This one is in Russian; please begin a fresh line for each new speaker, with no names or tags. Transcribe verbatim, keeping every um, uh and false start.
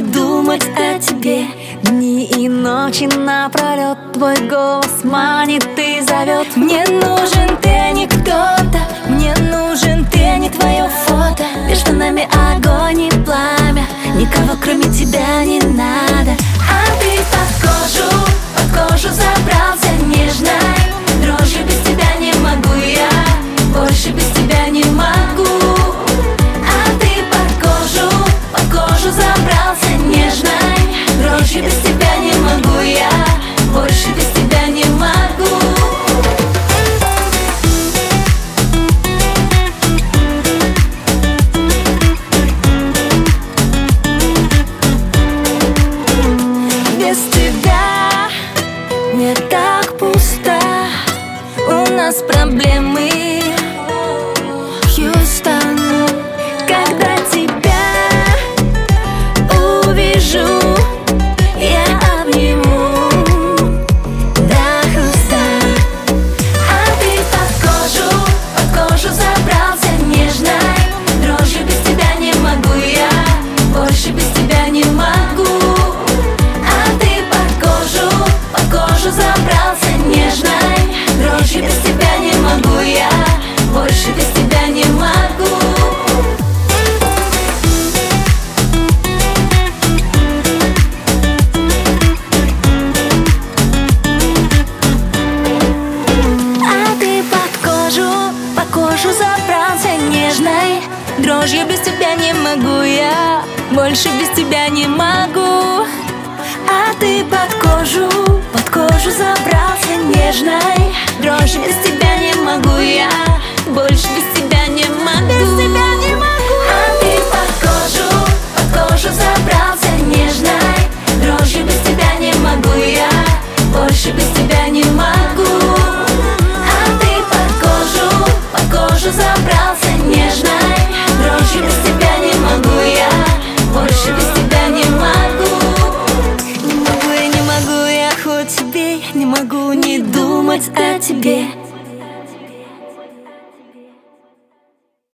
думать о тебе. Дни и ночи напролет твой голос манит и зовет. Мне нужен ты, а не кто-то. Мне нужен ты, а не твое фото. Между нами огонь и пламя. Никого кроме тебя не надо. А ты под кожу, под кожу забрался нежной. Дрожью без тебя не могу я, больше без тебя не могу. А ты под кожу, под кожу забрался нежной. Дрожью без тебя не могу я, больше без тебя не могу. Без тебя мне так пусто. У нас проблемы, Хьюстон. Когда тебя увижу, я обниму до хруста. А ты под кожу, под кожу забрался нежной. Дрожью без тебя не могу я, больше без тебя не могу. А ты под кожу, под кожу забрался нежной. Дрожью без тебя не могу я, больше без тебя не могу. А ты под кожу, под кожу забрался нежной. Дрожью без тебя не могу я, больше без тебя не могу. А ты под кожу, под кожу забрался нежной. Дрожью без тебя не могу я, больше без тебя не могу. Без тебя не могу. А ты под кожу, под кожу забрался нежной. Дрожью без тебя не могу я, больше без тебя не могу. А ты под кожу, под кожу забрался нежной. Дрожью без тебя не могу я, больше без тебя не могу. Не могу я, не могу я хоть тебе. Не могу не думать о тебе.